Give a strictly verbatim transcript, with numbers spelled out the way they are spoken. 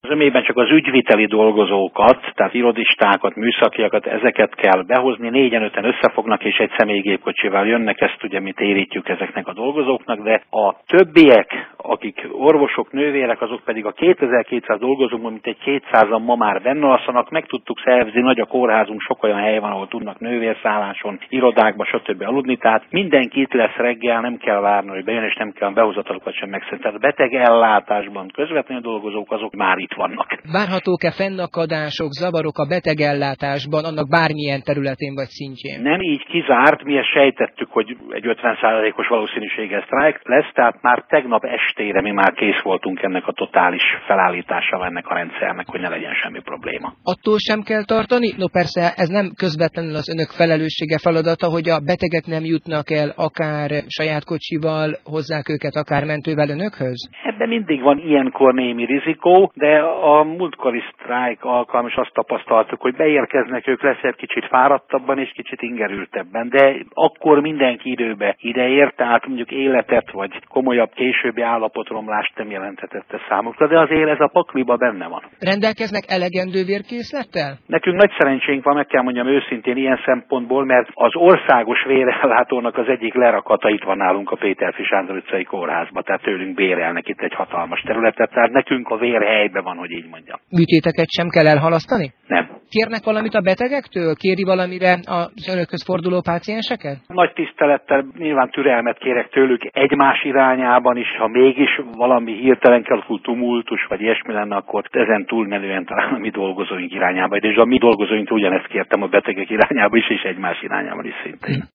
Zömében csak az ügyviteli dolgozókat, tehát irodistákat, műszakiakat, ezeket kell behozni, négyen-öten összefognak és egy személygépkocsival jönnek, ezt ugye mi térítjük ezeknek a dolgozóknak, de a többiek, akik orvosok, nővérek, azok pedig a kétezer-kétszáz dolgozókban, mint egy kétszázan ma már benne alszanak, meg tudtuk szervezni, nagy a kórházunk, sok olyan hely van, ahol tudnak nővérszálláson, irodákba, stb. Aludni, tehát mindenki itt lesz reggel, nem kell várni, hogy bejön, és nem kell behozatalokat sem megszedni. Tehát a betegellátásban közvetlenül dolgozók, azok már itt vannak. Várhatók-e fennakadások, zavarok a betegellátásban, annak bármilyen területén vagy szintjén? Nem így kizárt, mi ezt sejtettük, hogy egy ötven százalékos valószínűséggel sztrájk lesz, tehát már tegnap estére mi már kész voltunk ennek a totális felállításával ennek a rendszernek, hogy ne legyen semmi probléma. Attól sem kell tartani? No persze, ez nem közvetlenül az önök felelőssége, feladata, hogy a betegek nem jutnak el akár saját kocsival, hozzák őket akár mentővel önökhöz? Ebben mindig van ilyenkor némi rizikó, de a múltkori sztrájk alkalmas azt tapasztaltuk, hogy beérkeznek ők, lesz egy kicsit fáradtabban és kicsit ingerültebben, de akkor mindenki időbe ideér, tehát mondjuk életet vagy komolyabb későbbi állapotromlást nem jelenthetett ez számukra, de azért ez a pakliba benne van. Rendelkeznek elegendő vérkészlettel? Nekünk nagy szerencsénk van, meg kell mondjam őszintén ilyen szempontból, mert az országos vérellátónak az egyik lerakata itt van nálunk a Péterfi Sándor utcai kórházban, tehát tőlünk bérelnek itt egy hatalmas területet, tehát nekünk a vér helyben van, hogy így mondjam. Műtéteket sem kell elhalasztani? Nem. Kérnek valamit a betegektől? Kéri valamire az önökhöz forduló pácienseket? Nagy tisztelettel, nyilván türelmet kérek tőlük egymás irányában is, ha mégis valami hirtelen kell tumultus, vagy ilyesmi lenne, akkor ezen túlmenően talán a mi dolgozóink irányába, és a mi dolgozóink ugyanezt kértem a betegek irányába is, és egymás irányában is szintén.